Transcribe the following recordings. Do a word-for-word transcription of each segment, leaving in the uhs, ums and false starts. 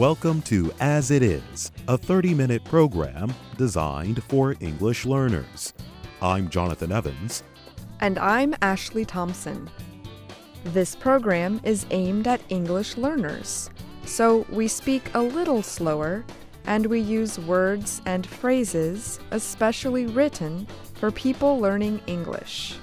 Welcome to As It Is, a thirty-minute program designed for English learners. I'm Jonathan Evans. And I'm Ashley Thompson. This program is aimed at English learners, so we speak a little slower and we use words and phrases especially written for people learning English.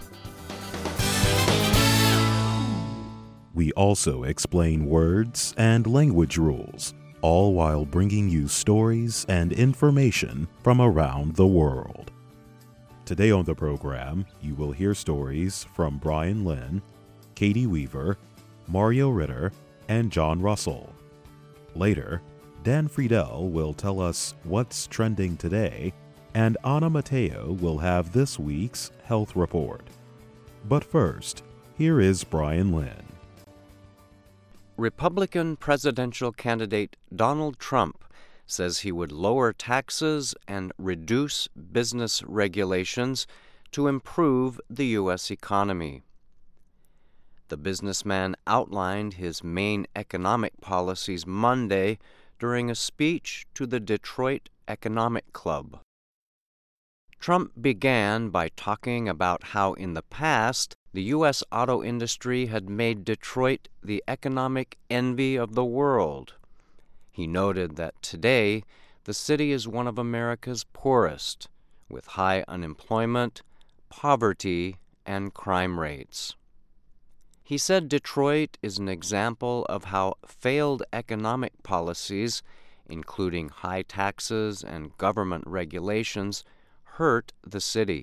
We also explain words and language rules, all while bringing you stories and information from around the world. Today on the program, you will hear stories from Brian Lynn, Katie Weaver, Mario Ritter, and John Russell. Later, Dan Friedel will tell us what's trending today, and Anna Mateo will have this week's health report. But first, here is Brian Lynn. Republican presidential candidate Donald Trump says he would lower taxes and reduce business regulations to improve the U S economy. The businessman outlined his main economic policies Monday during a speech to the Detroit Economic Club. Trump began by talking about how in the past the U S auto industry had made Detroit the economic envy of the world. He noted that today the city is one of America's poorest, with high unemployment, poverty, and crime rates. He said Detroit is an example of how failed economic policies, including high taxes and government regulations, hurt the city.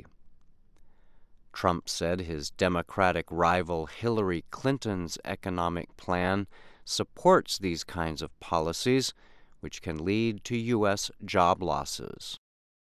Trump said his Democratic rival Hillary Clinton's economic plan supports these kinds of policies, which can lead to U S job losses.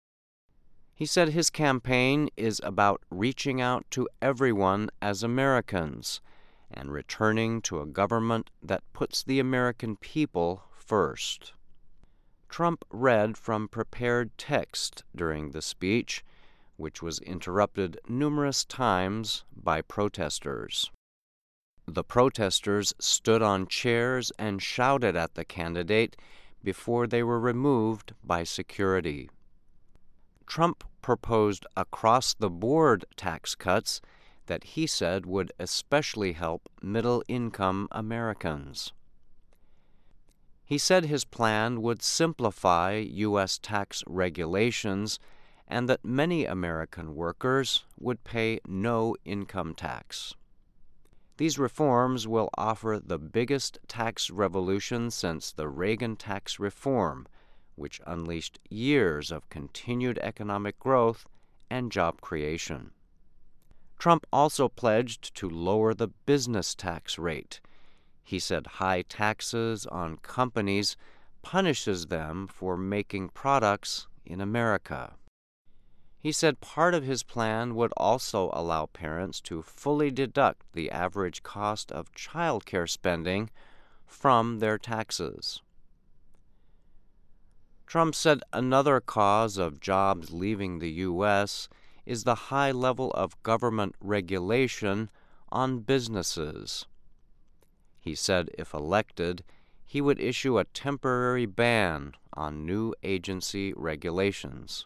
He said his campaign is about reaching out to everyone as Americans and returning to a government that puts the American people first. Trump read from prepared text during the speech, which was interrupted numerous times by protesters. The protesters stood on chairs and shouted at the candidate before they were removed by security. Trump proposed across-the-board tax cuts that he said would especially help middle-income Americans. He said his plan would simplify U S tax regulations and that many American workers would pay no income tax. These reforms will offer the biggest tax revolution since the Reagan tax reform, which unleashed years of continued economic growth and job creation. Trump also pledged to lower the business tax rate. He said high taxes on companies punishes them for making products in America. He said part of his plan would also allow parents to fully deduct the average cost of child care spending from their taxes. Trump said another cause of jobs leaving the U S is the high level of government regulation on businesses. He said if elected, he would issue a temporary ban on new agency regulations.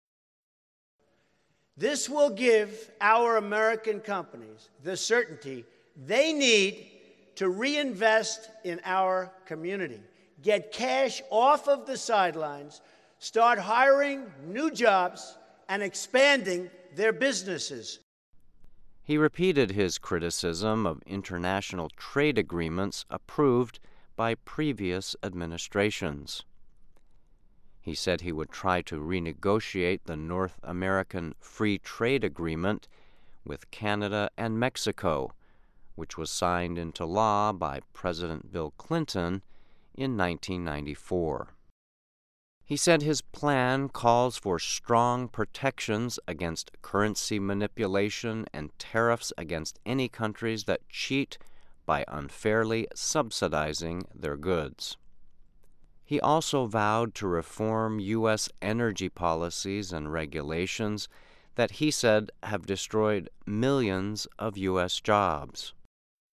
This will give our American companies the certainty they need to reinvest in our community, get cash off of the sidelines, start hiring new jobs, and expanding their businesses. He repeated his criticism of international trade agreements approved by previous administrations. He said he would try to renegotiate the North American Free Trade Agreement with Canada and Mexico, which was signed into law by President Bill Clinton in nineteen ninety-four. He said his plan calls for strong protections against currency manipulation and tariffs against any countries that cheat by unfairly subsidizing their goods. He also vowed to reform U S energy policies and regulations that he said have destroyed millions of U S jobs.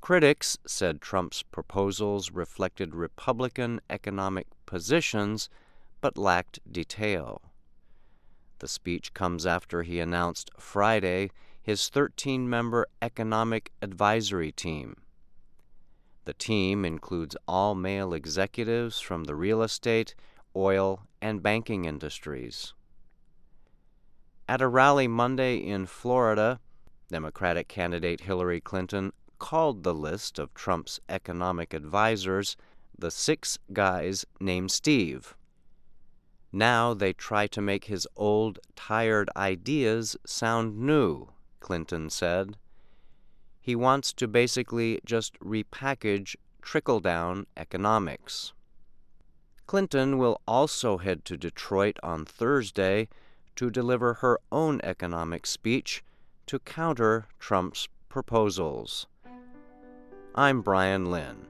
Critics said Trump's proposals reflected Republican economic positions but lacked detail. The speech comes after he announced Friday his thirteen-member economic advisory team. The team includes all male executives from the real estate, oil, and banking industries. At a rally Monday in Florida, Democratic candidate Hillary Clinton called the list of Trump's economic advisors the six guys named Steve. Now they try to make his old, tired ideas sound new, Clinton said. He wants to basically just repackage trickle-down economics. Clinton will also head to Detroit on Thursday to deliver her own economic speech to counter Trump's proposals. I'm Brian Lynn.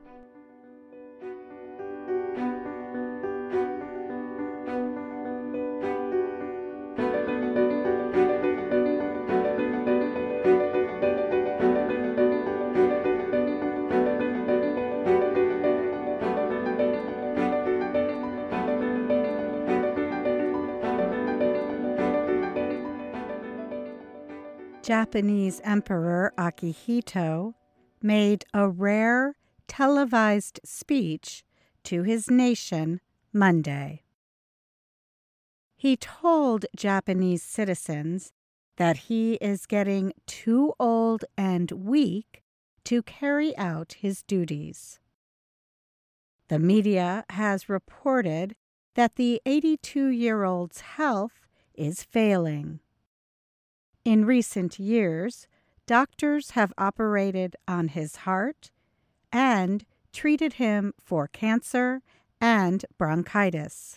Japanese Emperor Akihito made a rare televised speech to his nation Monday. He told Japanese citizens that he is getting too old and weak to carry out his duties. The media has reported that the eighty-two-year-old's health is failing. In recent years, doctors have operated on his heart and treated him for cancer and bronchitis.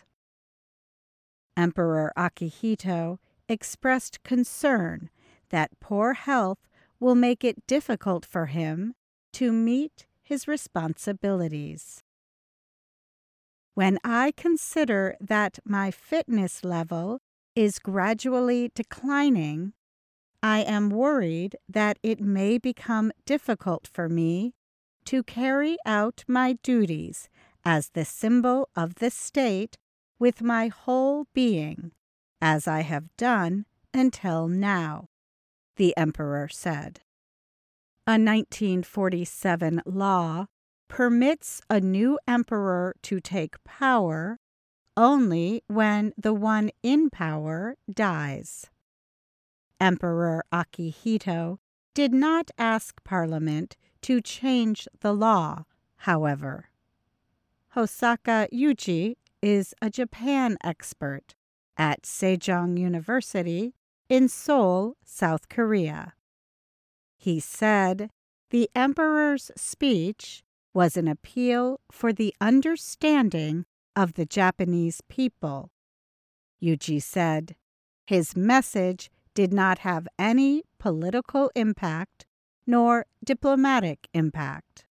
Emperor Akihito expressed concern that poor health will make it difficult for him to meet his responsibilities. When I consider that my fitness level is gradually declining, I am worried that it may become difficult for me to carry out my duties as the symbol of the state with my whole being, as I have done until now, the emperor said. A nineteen forty-seven law permits a new emperor to take power only when the one in power dies. Emperor Akihito did not ask Parliament to change the law, however. Hosaka Yuji is a Japan expert at Sejong University in Seoul, South Korea. He said the emperor's speech was an appeal for the understanding of the Japanese people. Yuji said his message did not have any political impact nor diplomatic impact.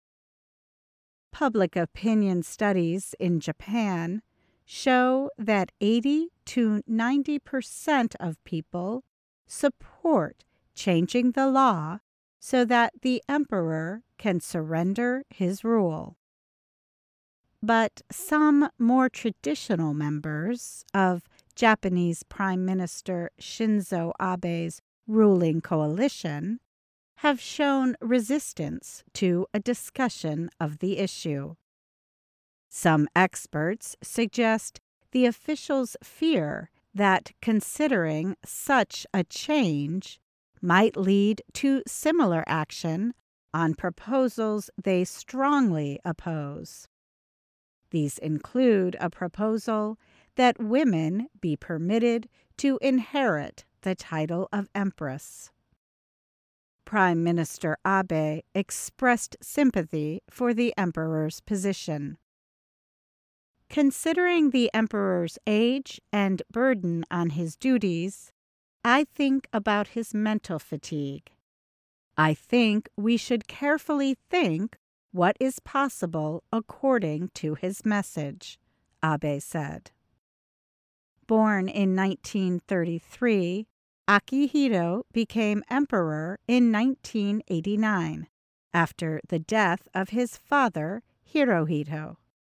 Public opinion studies in Japan show that eighty to ninety percent of people support changing the law so that the emperor can surrender his rule. But some more traditional members of Japanese Prime Minister Shinzo Abe's ruling coalition have shown resistance to a discussion of the issue. Some experts suggest the officials fear that considering such a change might lead to similar action on proposals they strongly oppose. These include a proposal that women be permitted to inherit the title of empress. Prime Minister Abe expressed sympathy for the emperor's position. Considering the emperor's age and burden on his duties, I think about his mental fatigue. I think we should carefully think what is possible according to his message, Abe said. Born in nineteen thirty-three, Akihito became emperor in nineteen eighty-nine, after the death of his father, Hirohito.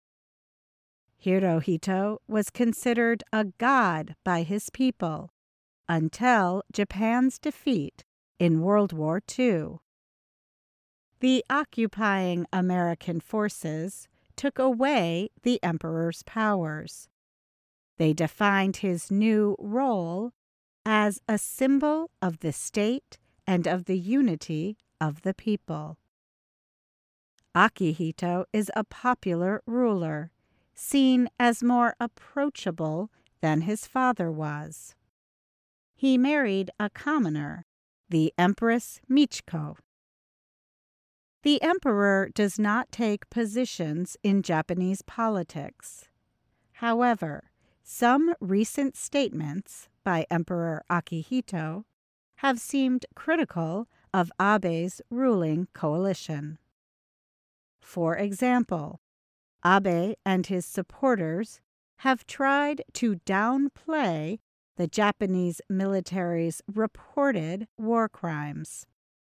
Hirohito was considered a god by his people until Japan's defeat in World War Two. The occupying American forces took away the emperor's powers. They defined his new role as a symbol of the state and of the unity of the people. Akihito is a popular ruler, seen as more approachable than his father was. He married a commoner, the Empress Michiko. The emperor does not take positions in Japanese politics. However, some recent statements by Emperor Akihito have seemed critical of Abe's ruling coalition. For example, Abe and his supporters have tried to downplay the Japanese military's reported war crimes.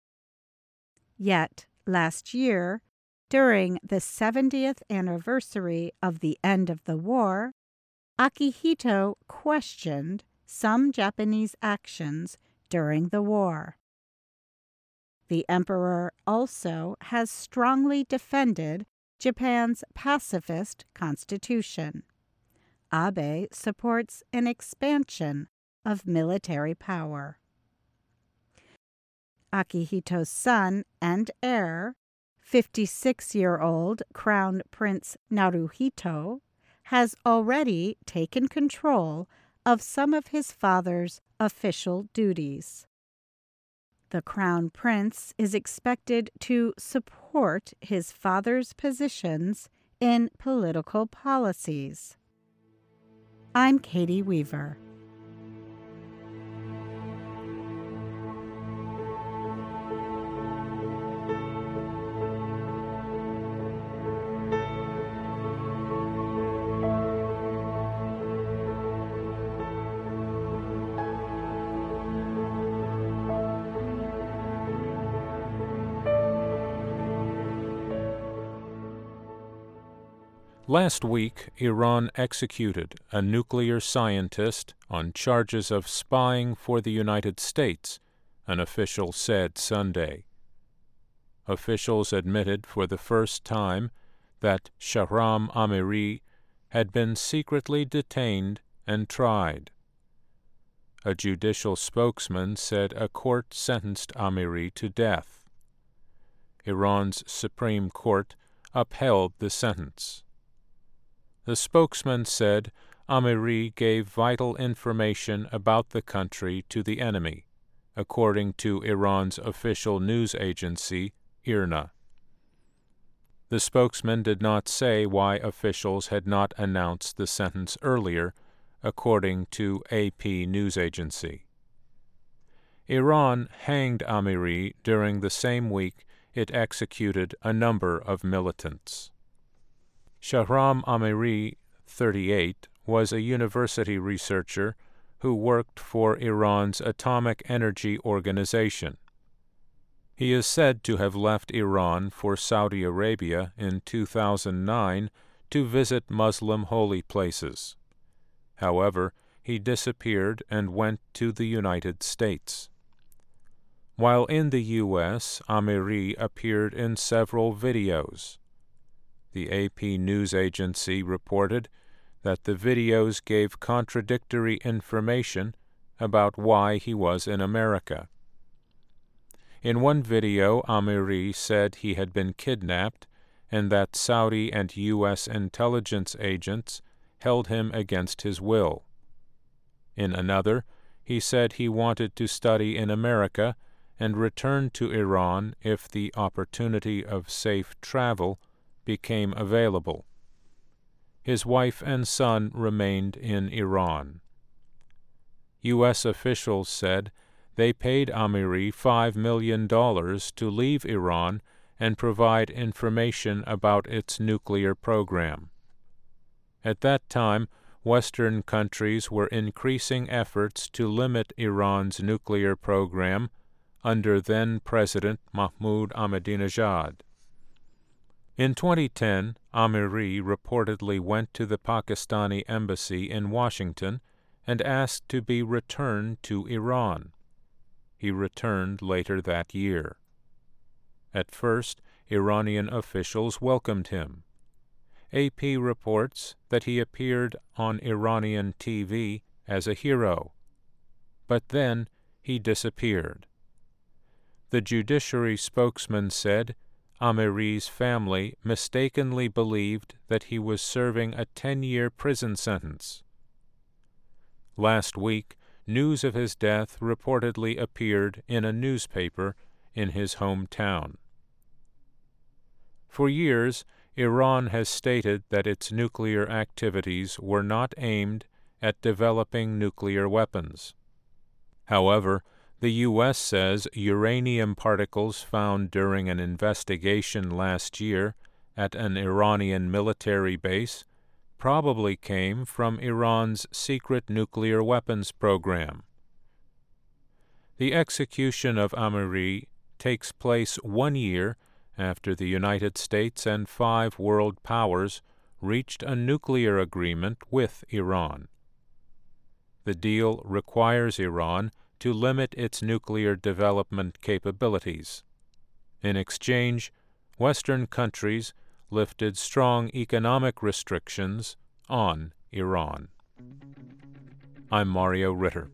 Yet, last year, during the seventieth anniversary of the end of the war, Akihito questioned some Japanese actions during the war. The emperor also has strongly defended Japan's pacifist constitution. Abe supports an expansion of military power. Akihito's son and heir, fifty-six-year-old Crown Prince Naruhito, has already taken control of some of his father's official duties. The Crown Prince is expected to support his father's positions in political policies. I'm Katie Weaver. Last week, Iran executed a nuclear scientist on charges of spying for the United States, an official said Sunday. Officials admitted for the first time that Shahram Amiri had been secretly detained and tried. A judicial spokesman said a court sentenced Amiri to death. Iran's Supreme Court upheld the sentence. The spokesman said Amiri gave vital information about the country to the enemy, according to Iran's official news agency, IRNA. The spokesman did not say why officials had not announced the sentence earlier, according to A P news agency. Iran hanged Amiri during the same week it executed a number of militants. Shahram Amiri, thirty-eight, was a university researcher who worked for Iran's Atomic Energy Organization. He is said to have left Iran for Saudi Arabia in two thousand nine to visit Muslim holy places. However, he disappeared and went to the United States. While in the U S, Amiri appeared in several videos. The A P news agency reported that the videos gave contradictory information about why he was in America. In one video, Amiri said he had been kidnapped and that Saudi and U S intelligence agents held him against his will. In another, he said he wanted to study in America and return to Iran if the opportunity of safe travel became available. His wife and son remained in Iran. U S officials said they paid Amiri five million dollars to leave Iran and provide information about its nuclear program. At that time, Western countries were increasing efforts to limit Iran's nuclear program, under then-President Mahmoud Ahmadinejad. In twenty ten, Amiri reportedly went to the Pakistani embassy in Washington and asked to be returned to Iran. He returned later that year. At first, Iranian officials welcomed him. A P reports that he appeared on Iranian T V as a hero, but then he disappeared. The judiciary spokesman said Amiri's family mistakenly believed that he was serving a ten-year prison sentence. Last week, news of his death reportedly appeared in a newspaper in his hometown. For years, Iran has stated that its nuclear activities were not aimed at developing nuclear weapons. However, the U S says uranium particles found during an investigation last year at an Iranian military base probably came from Iran's secret nuclear weapons program. The execution of Amiri takes place one year after the United States and five world powers reached a nuclear agreement with Iran. The deal requires Iran to limit its nuclear development capabilities. In exchange, Western countries lifted strong economic restrictions on Iran. I'm Mario Ritter.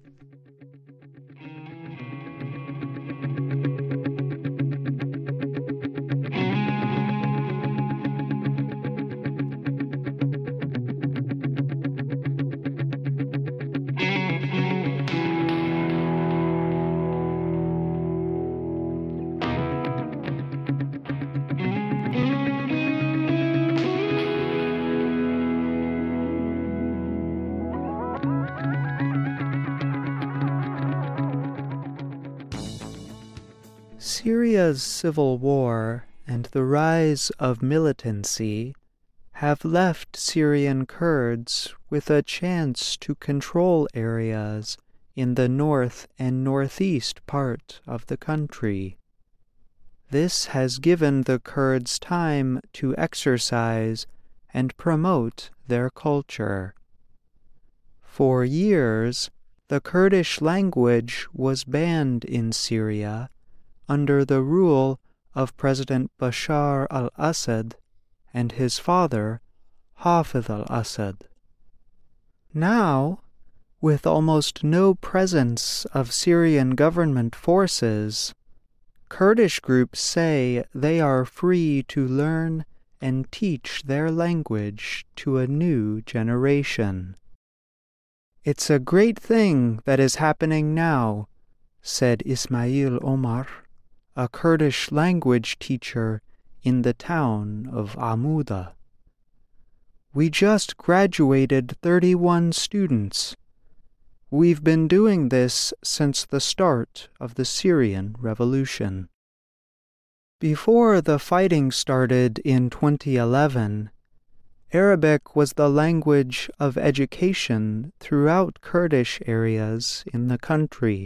Syria's civil war and the rise of militancy have left Syrian Kurds with a chance to control areas in the north and northeast part of the country. This has given the Kurds time to exercise and promote their culture. For years, the Kurdish language was banned in Syria under the rule of President Bashar al-Assad and his father, Hafez al-Assad. Now, with almost no presence of Syrian government forces, Kurdish groups say they are free to learn and teach their language to a new generation. "It's a great thing that is happening now," said Ismail Omar, a Kurdish language teacher in the town of Amuda. "We just graduated thirty-one students. We've been doing this since the start of the Syrian Revolution." Before the fighting started in twenty eleven, Arabic was the language of education throughout Kurdish areas in the country.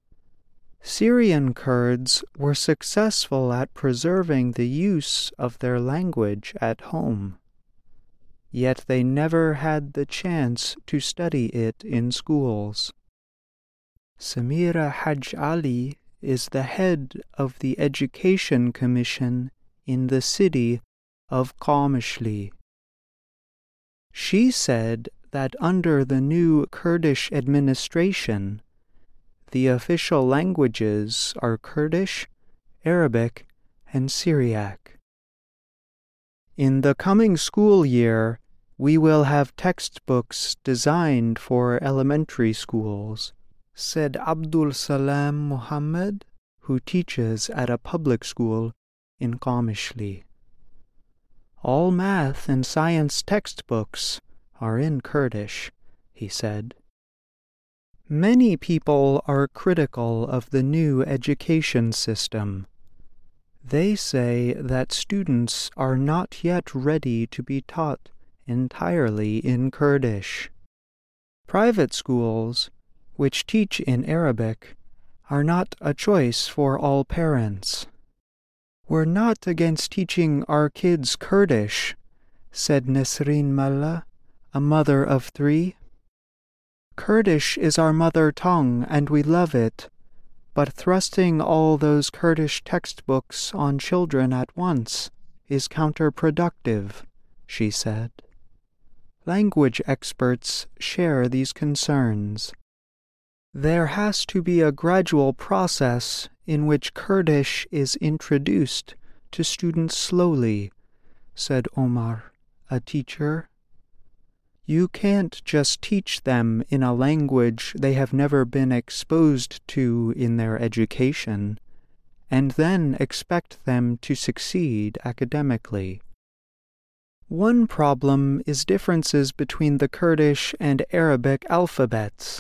Syrian Kurds were successful at preserving the use of their language at home, yet they never had the chance to study it in schools. Samira Haj Ali is the head of the Education Commission in the city of Qamishli. She said that under the new Kurdish administration, the official languages are Kurdish, Arabic, and Syriac. "In the coming school year, we will have textbooks designed for elementary schools," said Abdul Salam Muhammad, who teaches at a public school in Qamishli. "All math and science textbooks are in Kurdish," he said. Many people are critical of the new education system. They say that students are not yet ready to be taught entirely in Kurdish. Private schools, which teach in Arabic, are not a choice for all parents. We're not against teaching our kids Kurdish, said Nesreen Mallah, a mother of three. Kurdish is our mother tongue and we love it, but thrusting all those Kurdish textbooks on children at once is counterproductive, she said. Language experts share these concerns. There has to be a gradual process in which Kurdish is introduced to students slowly, said Omar, a teacher. You can't just teach them in a language they have never been exposed to in their education, and then expect them to succeed academically. One problem is differences between the Kurdish and Arabic alphabets.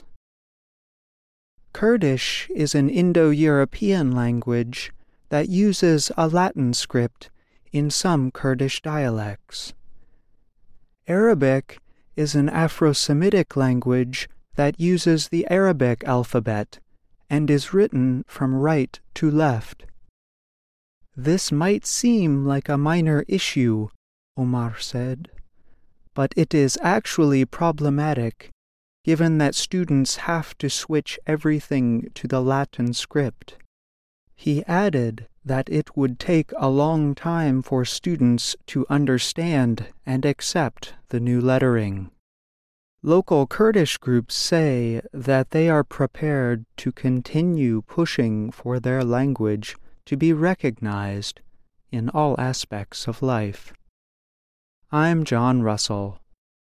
Kurdish is an Indo-European language that uses a Latin script in some Kurdish dialects. Arabic is an Afro-Semitic language that uses the Arabic alphabet and is written from right to left. This might seem like a minor issue, Omar said, but it is actually problematic given that students have to switch everything to the Latin script. He added that it would take a long time for students to understand and accept the new lettering. Local Kurdish groups say that they are prepared to continue pushing for their language to be recognized in all aspects of life. I'm John Russell.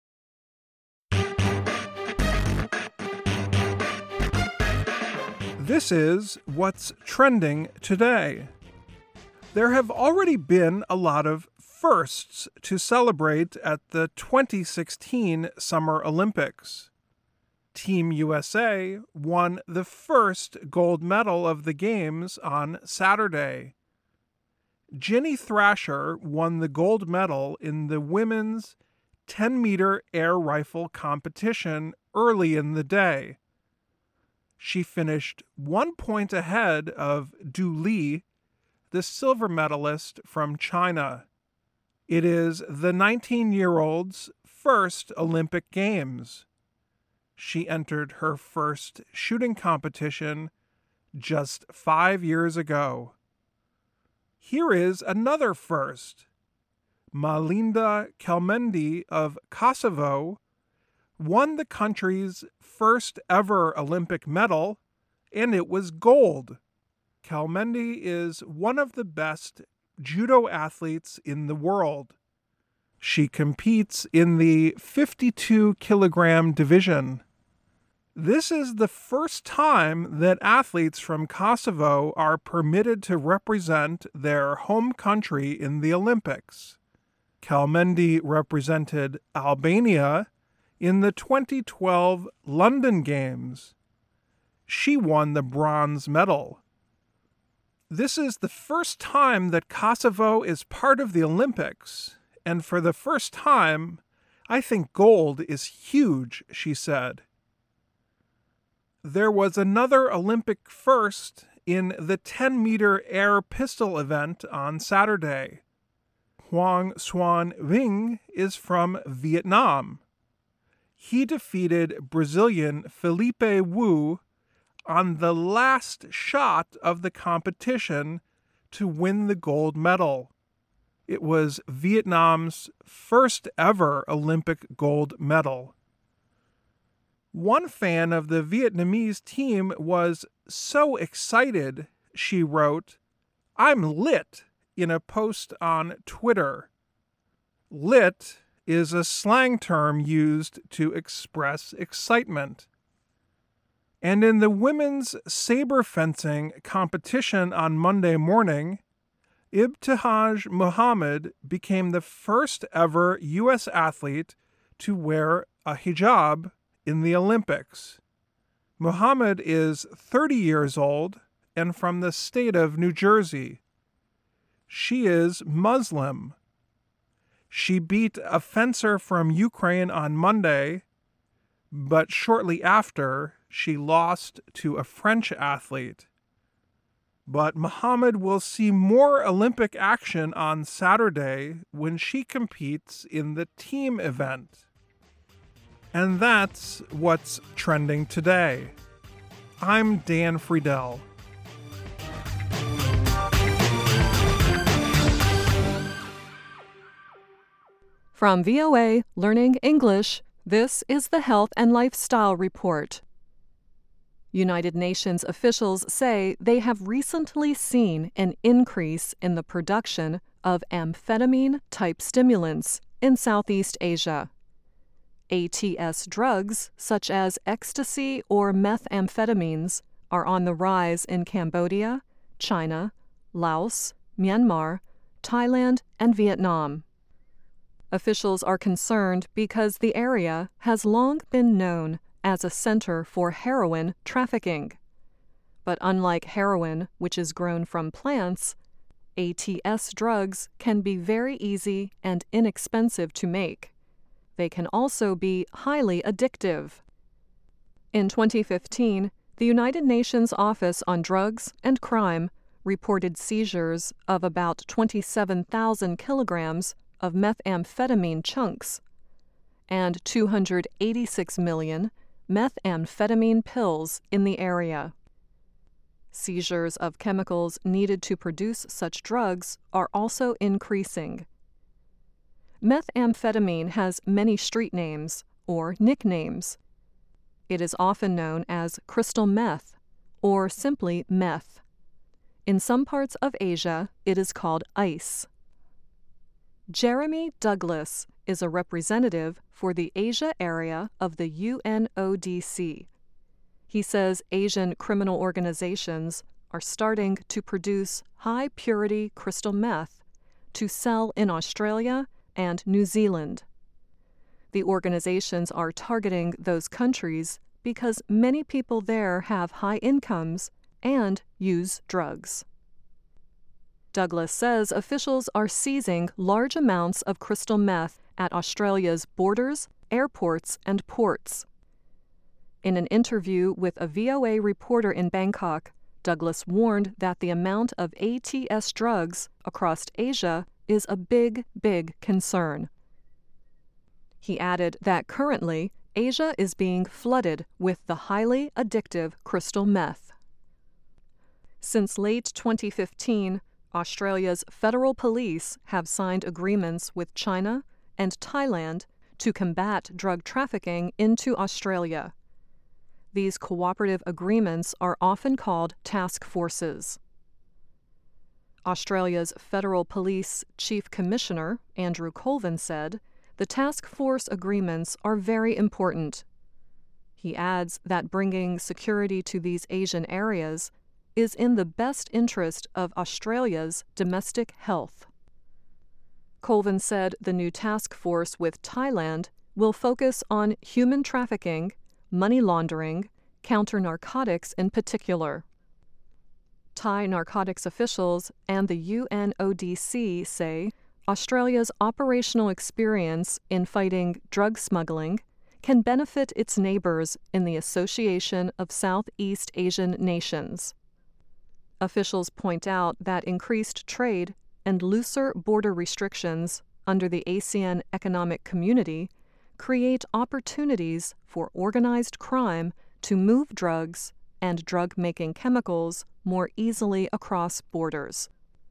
This is what's trending today. There have already been a lot of firsts to celebrate at the twenty sixteen Summer Olympics. Team U S A won the first gold medal of the Games on Saturday. Ginny Thrasher won the gold medal in the women's ten-meter air rifle competition early in the day. She finished one point ahead of Du Li, the silver medalist from China. It is the nineteen-year-old's first Olympic Games. She entered her first shooting competition just five years ago. Here is another first. Malinda Kelmendi of Kosovo won the country's first ever Olympic medal, and it was gold. Kelmendi is one of the best judo athletes in the world. She competes in the fifty-two kilogram division. This is the first time that athletes from Kosovo are permitted to represent their home country in the Olympics. Kelmendi represented Albania in the twenty twelve London Games. She won the bronze medal. This is the first time that Kosovo is part of the Olympics, and for the first time, I think gold is huge, she said. There was another Olympic first in the ten-meter air pistol event on Saturday. Hoang Xuan Vinh is from Vietnam. He defeated Brazilian Felipe Wu on the last shot of the competition to win the gold medal. It was Vietnam's first ever Olympic gold medal. One fan of the Vietnamese team was so excited, she wrote, "I'm lit," in a post on Twitter. Lit is a slang term used to express excitement. And in the women's saber fencing competition on Monday morning, Ibtihaj Muhammad became the first ever U S athlete to wear a hijab in the Olympics. Muhammad is thirty years old and from the state of New Jersey. She is Muslim. She beat a fencer from Ukraine on Monday, but shortly after, she lost to a French athlete. but Muhammad will see more Olympic action on Saturday when she competes in the team event. And that's what's trending today. I'm Dan Friedel. From V O A Learning English, this is the Health and Lifestyle Report. United Nations officials say they have recently seen an increase in the production of amphetamine-type stimulants in Southeast Asia. A T S drugs, such as ecstasy or methamphetamines, are on the rise in Cambodia, China, Laos, Myanmar, Thailand, and Vietnam. Officials are concerned because the area has long been known as a center for heroin trafficking. But unlike heroin, which is grown from plants, A T S drugs can be very easy and inexpensive to make. They can also be highly addictive. In twenty fifteen, the United Nations Office on Drugs and Crime reported seizures of about twenty-seven thousand kilograms of methamphetamine chunks and two hundred eighty-six million methamphetamine pills in the area. Seizures of chemicals needed to produce such drugs are also increasing. Methamphetamine has many street names or nicknames. It is often known as crystal meth or simply meth. In some parts of Asia, it is called ice. Jeremy Douglas is a representative for the Asia area of the U N O D C. He says Asian criminal organizations are starting to produce high-purity crystal meth to sell in Australia and New Zealand. The organizations are targeting those countries because many people there have high incomes and use drugs. Douglas says officials are seizing large amounts of crystal meth at Australia's borders, airports, and ports. In an interview with a V O A reporter in Bangkok, Douglas warned that the amount of A T S drugs across Asia is a big, big concern. He added that currently Asia is being flooded with the highly addictive crystal meth. Since late twenty fifteen, Australia's federal police have signed agreements with China and Thailand to combat drug trafficking into Australia. These cooperative agreements are often called task forces. Australia's Federal Police Chief Commissioner, Andrew Colvin, said the task force agreements are very important. He adds that bringing security to these Asian areas is in the best interest of Australia's domestic health. Colvin said the new task force with Thailand will focus on human trafficking, money laundering, counter-narcotics in particular. Thai narcotics officials and the U N O D C say Australia's operational experience in fighting drug smuggling can benefit its neighbors in the Association of Southeast Asian Nations. Officials point out that increased trade and looser border restrictions under the ASEAN Economic Community create opportunities for organized crime to move drugs and drug-making chemicals more easily across borders.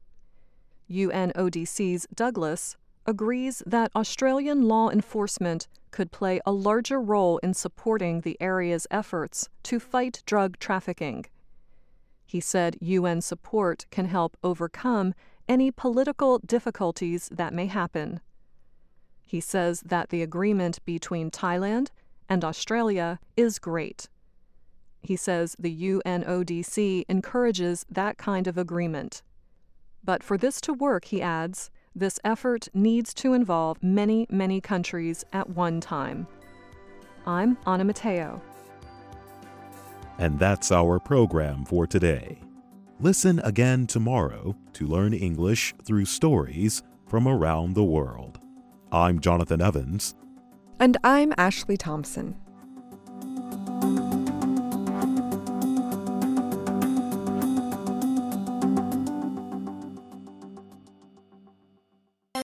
U N O D C's Douglas agrees that Australian law enforcement could play a larger role in supporting the area's efforts to fight drug trafficking. He said U N support can help overcome any political difficulties that may happen. He says that the agreement between Thailand and Australia is great. He says the U N O D C encourages that kind of agreement. But for this to work, he adds, this effort needs to involve many, many countries at one time. I'm Anna Mateo. And that's our program for today. Listen again tomorrow to learn English through stories from around the world. I'm Jonathan Evans. And I'm Ashley Thompson.